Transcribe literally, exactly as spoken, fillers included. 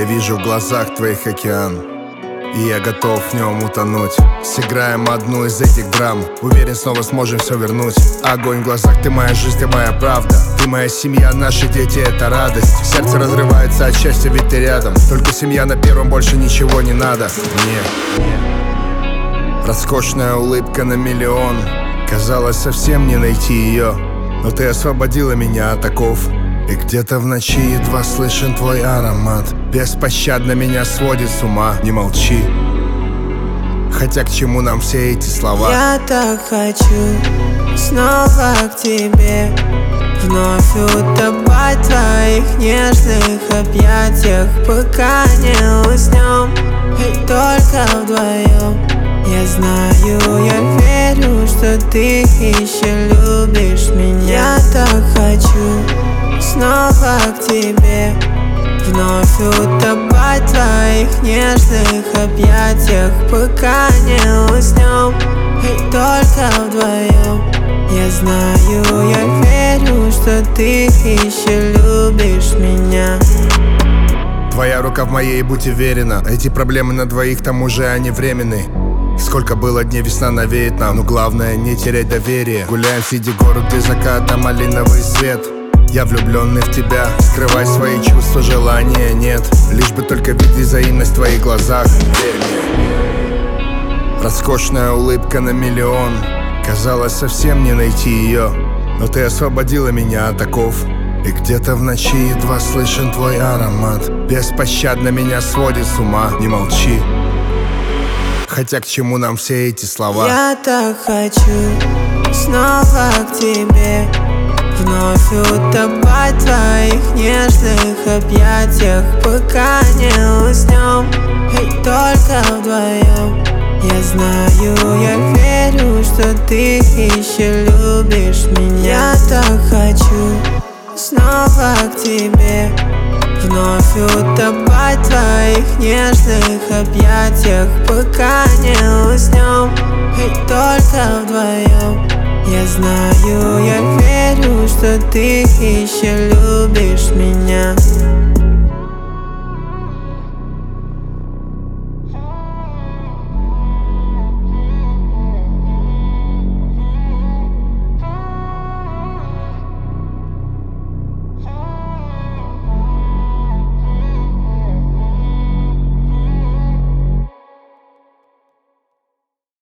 Я вижу в глазах твоих океан, и я готов в нем утонуть. Сыграем одну из этих драм, уверен, снова сможем все вернуть. Огонь в глазах, ты моя жизнь, ты моя правда. Ты моя семья, наши дети — это радость. Сердце разрывается от счастья, ведь ты рядом. Только семья на первом, больше ничего не надо мне. Роскошная улыбка на миллион, казалось, совсем не найти ее. Но ты освободила меня от оков, и где-то в ночи едва слышен твой аромат. Беспощадно меня сводит с ума. Не молчи, хотя к чему нам все эти слова? Я так хочу снова к тебе, вновь утопать в твоих нежных объятиях, пока не уснем, и только вдвоем. Я знаю, я верю, что ты еще любишь меня. Я так хочу снова к тебе, вновь утопать в твоих нежных объятиях, пока не уснем, и только вдвоем. Я знаю, я верю, что ты еще любишь меня. Твоя рука в моей, будь уверена. Эти проблемы на двоих, к тому же они временные. Сколько было дней, весна навеет нам, но главное не терять доверие. Гуляем среди города и заката, малиновый свет. Я влюбленный в тебя, скрывай свои чувства, желания нет. Лишь бы только видеть взаимность в твоих глазах. Роскошная улыбка на миллион, казалось, совсем не найти ее. Но ты освободила меня от оков, и где-то в ночи едва слышен твой аромат. Беспощадно меня сводит с ума. Не молчи, хотя к чему нам все эти слова? Я так хочу снова к тебе, вновь утопать в твоих нежных объятиях, пока не уснем, и только вдвоем. Я знаю, я верю, что ты еще любишь меня. Я так хочу снова к тебе, вновь утопать в твоих нежных объятиях, пока не уснем, и только вдвоем. Я знаю, я верю, что ты еще любишь меня.